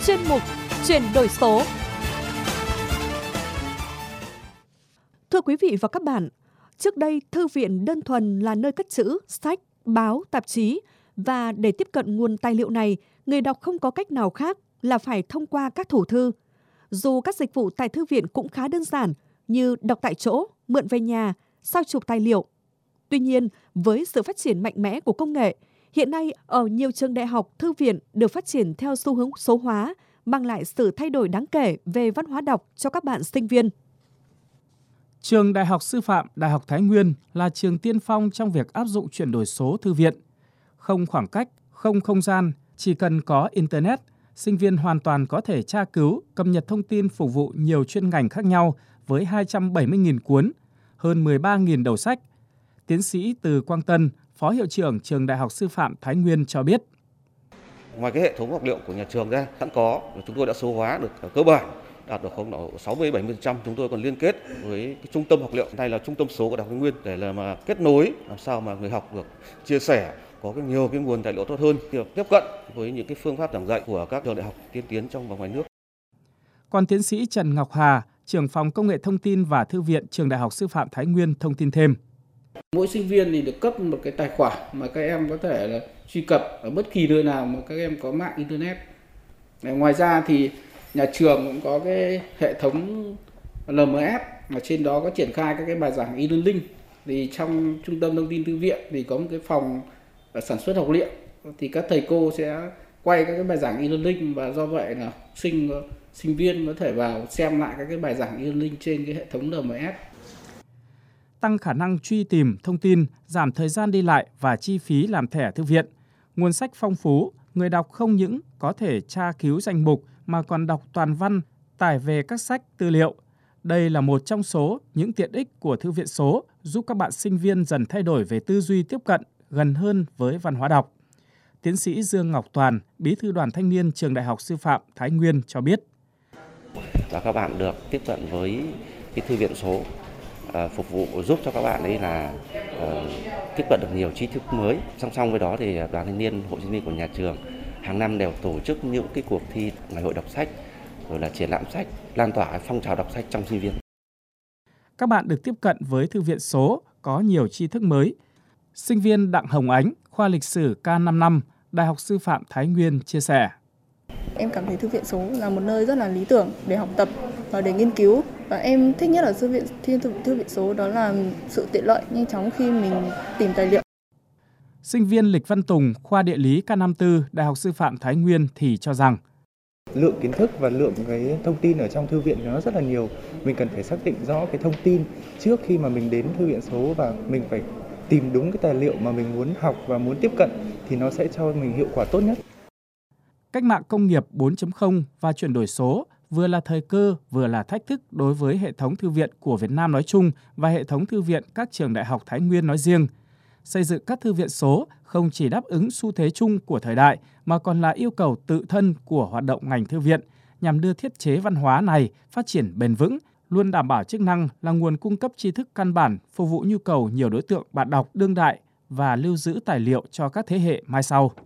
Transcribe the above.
chuyên mục Chuyển đổi số. Thưa quý vị và các bạn, trước đây thư viện đơn thuần là nơi cất trữ sách, báo, tạp chí, và để tiếp cận nguồn tài liệu này, người đọc không có cách nào khác là phải thông qua các thủ thư. Dù các dịch vụ tại thư viện cũng khá đơn giản như đọc tại chỗ, mượn về nhà, sao chụp tài liệu. Tuy nhiên, với sự phát triển mạnh mẽ của công nghệ, hiện nay ở nhiều trường đại học, thư viện được phát triển theo xu hướng số hóa, mang lại sự thay đổi đáng kể về văn hóa đọc cho các bạn sinh viên. Trường Đại học Sư phạm Đại học Thái Nguyên là trường tiên phong trong việc áp dụng chuyển đổi số thư viện. Không khoảng cách, không không gian, chỉ cần có Internet, sinh viên hoàn toàn có thể tra cứu, cập nhật thông tin phục vụ nhiều chuyên ngành khác nhau với 270.000 cuốn, hơn 13.000 đầu sách. Tiến sĩ Từ Quang Tân, Phó Hiệu trưởng Trường Đại học Sư phạm Thái Nguyên cho biết. Ngoài cái hệ thống học liệu của nhà trường ra sẵn có, chúng tôi đã số hóa được cơ bản, đạt được khoảng độ 60-70%. Chúng tôi còn liên kết với cái trung tâm học liệu, này là trung tâm số của Đại học Thái Nguyên, để là mà kết nối làm sao mà người học được chia sẻ, có nhiều cái nguồn tài liệu tốt hơn, tiếp cận với những cái phương pháp giảng dạy của các trường đại học tiên tiến trong và ngoài nước. Còn tiến sĩ Trần Ngọc Hà, trưởng phòng công nghệ thông tin và thư viện Trường Đại học Sư phạm Thái Nguyên thông tin thêm. Mỗi sinh viên thì được cấp một cái tài khoản mà các em có thể là truy cập ở bất kỳ nơi nào mà các em có mạng Internet. Ngoài ra thì nhà trường cũng có cái hệ thống LMS mà trên đó có triển khai các cái bài giảng e-learning. Thì trong trung tâm thông tin thư viện thì có một cái phòng sản xuất học liệu, thì các thầy cô sẽ quay các cái bài giảng e-learning, và do vậy là sinh viên có thể vào xem lại các cái bài giảng e-learning trên cái hệ thống LMS. Tăng khả năng truy tìm thông tin, giảm thời gian đi lại và chi phí làm thẻ thư viện. Nguồn sách phong phú, người đọc không những có thể tra cứu danh mục mà còn đọc toàn văn, tải về các sách, tư liệu. Đây là một trong số những tiện ích của thư viện số giúp các bạn sinh viên dần thay đổi về tư duy tiếp cận, gần hơn với văn hóa đọc. Tiến sĩ Dương Ngọc Toàn, Bí thư Đoàn Thanh niên Trường Đại học Sư phạm Thái Nguyên cho biết. Và các bạn được tiếp cận với cái thư viện số, phục vụ giúp cho các bạn ấy là tiếp cận được nhiều tri thức mới. Song song với đó thì Đoàn Thanh niên Hội sinh viên của nhà trường hàng năm đều tổ chức những cái cuộc thi ngày hội đọc sách, rồi là triển lãm sách, lan tỏa phong trào đọc sách trong sinh viên. Các bạn được tiếp cận với thư viện số có nhiều tri thức mới. Sinh viên Đặng Hồng Ánh, khoa lịch sử K55, Đại học Sư phạm Thái Nguyên chia sẻ. Em cảm thấy thư viện số là một nơi rất là lý tưởng để học tập và để nghiên cứu. Và em thích nhất ở thư viện số đó là sự tiện lợi, nhanh chóng khi mình tìm tài liệu. Sinh viên Lịch Văn Tùng, khoa địa lý K54, Đại học Sư phạm Thái Nguyên thì cho rằng lượng kiến thức và lượng cái thông tin ở trong thư viện nó rất là nhiều. Mình cần phải xác định rõ cái thông tin trước khi mà mình đến thư viện số, và mình phải tìm đúng cái tài liệu mà mình muốn học và muốn tiếp cận thì nó sẽ cho mình hiệu quả tốt nhất. Cách mạng công nghiệp 4.0 và chuyển đổi số vừa là thời cơ, vừa là thách thức đối với hệ thống thư viện của Việt Nam nói chung và hệ thống thư viện các trường đại học Thái Nguyên nói riêng. Xây dựng các thư viện số không chỉ đáp ứng xu thế chung của thời đại mà còn là yêu cầu tự thân của hoạt động ngành thư viện nhằm đưa thiết chế văn hóa này phát triển bền vững, luôn đảm bảo chức năng là nguồn cung cấp tri thức căn bản, phục vụ nhu cầu nhiều đối tượng bạn đọc đương đại và lưu giữ tài liệu cho các thế hệ mai sau.